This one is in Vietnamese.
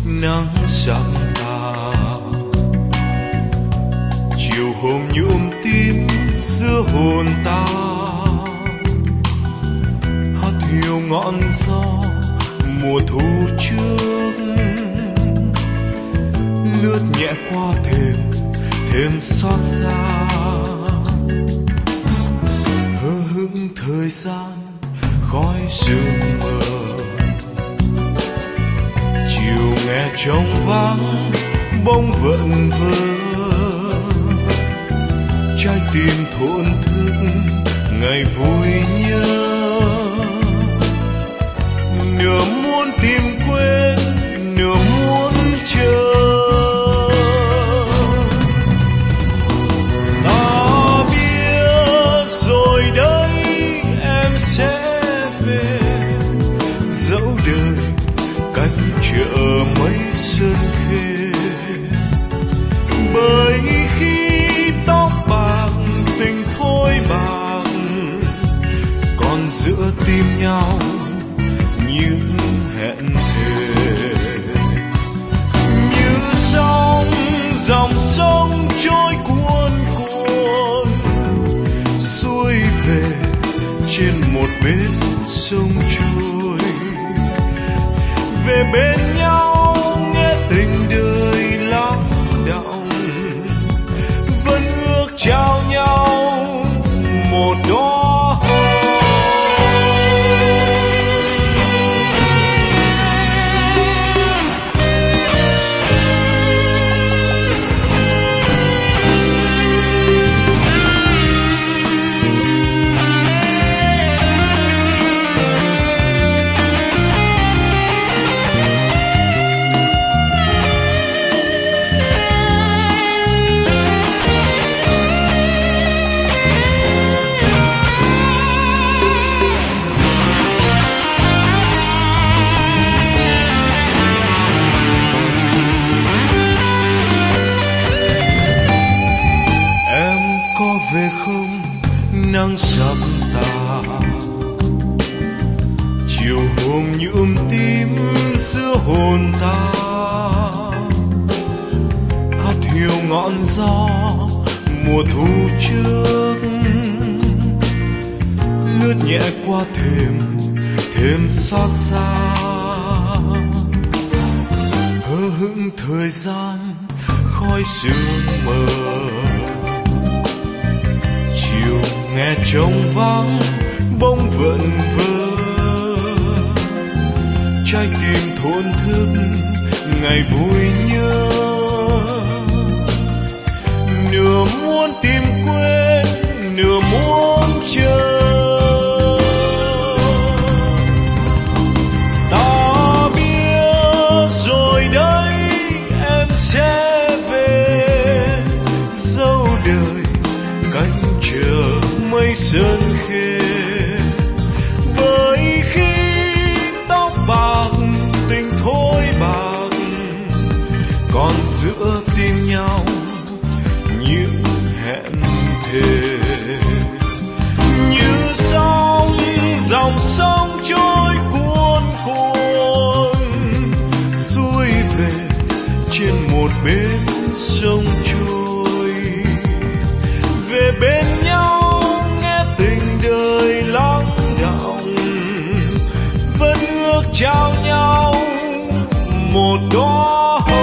nắng sắp tà. Chiều hôm nhuộm tím giữa hồn ta, hát hiu ngọn gió mùa thu trước, lướt nhẹ qua thềm xót xa. Hờ hững thời gian khói sương mờ, chiều nghe trống vắng bỗng vợn vơ. Trái tim thổn thức ngày vui nhớ, nửa muốn tìm quên nửa muốn chờ. Ta biết rồi đấy em sẽ về, dẫu đời cách chợ mấy sơn khê. Bởi khi tóc bạc tình thôi bạc, còn giữa tim nhau những hẹn thề. Như sóng dòng sông trôi cuồn cuộn, xuôi về trên một bến sông trôi. Về bên nhau nghe tình đời lắng đọng, vẫn ước trao nhau một đóa hoa. Về không nắng sắp tà, chiều hôm nhuộm tím giữa hồn ta. Hát hiu ngọn gió mùa thu trước, lướt nhẹ qua thềm xót xa. Hờ hững thời gian khói sương mờ, chiều nghe trống vắng bỗng vợn vơ. Trái tim thổn thức ngày vui nhớ, nửa muốn tìm quên nửa muốn chờ. Ta biết rồi đấy em sẽ về, dẫu đời cánh chờ mây sơn khê. Bởi khi tóc bạc tình thôi bạc, còn giữa tim nhau những hẹn thề. Như sóng dòng sông trôi cuồn cuộn, xuôi về trên một bến sông trôi. Về bên nhau nghe tình đời lắng đọng, vẫn ước trao nhau một đóa hoa.